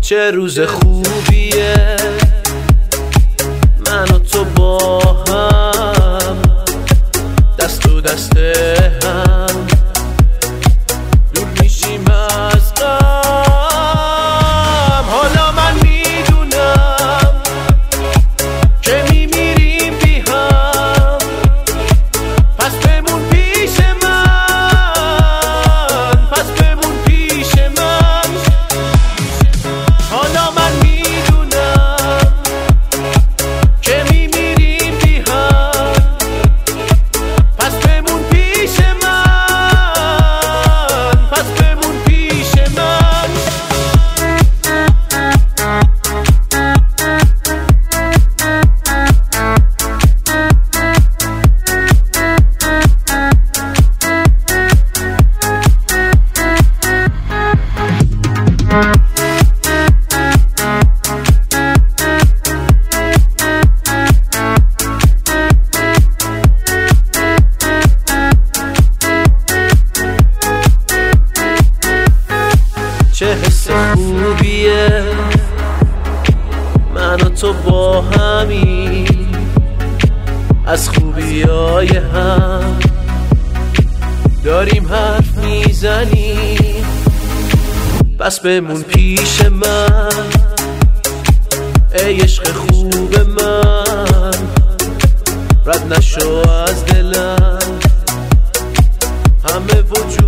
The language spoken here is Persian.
چه روز خوبیه من و تو با هم، دست تو دست هم دور میشیم از غم. حالا من میدونم که میمیریم بی هم، پس بمون پیش من، پس بمون پیش من. حالا من میدونم که میمیریم بی هم، پس بمون پیش من، پس بمون پیش من. چه حس خوبیه من و تو با همین، از خوبیای هم داریم حرف میزنیم. پس بمون پیش من ای عشق خوب من، رد نشو از دلم، همه وجود